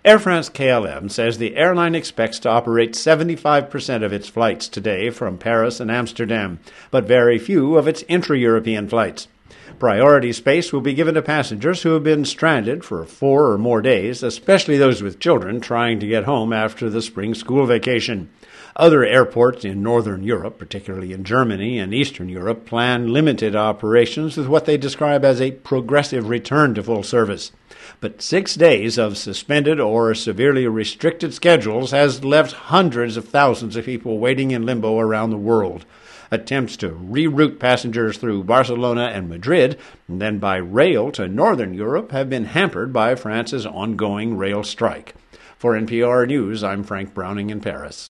Air France-KLM says the airline expects to operate 75% of its flights today from Paris and Amsterdam, but very few of its intra-European flights. Priority space will be given to passengers who have been stranded for 4 or more days, especially those with children trying to get home after the spring school vacation. Other airports in Northern Europe, particularly in Germany and Eastern Europe, plan limited operations with what they describe as a progressive return to full service. But 6 days of suspended or severely restricted schedules has left hundreds of thousands of people waiting in limbo around the world. Attempts to reroute passengers through Barcelona and Madrid, and then by rail to Northern Europe, have been hampered by France's ongoing rail strike. For NPR News, I'm Frank Browning in Paris.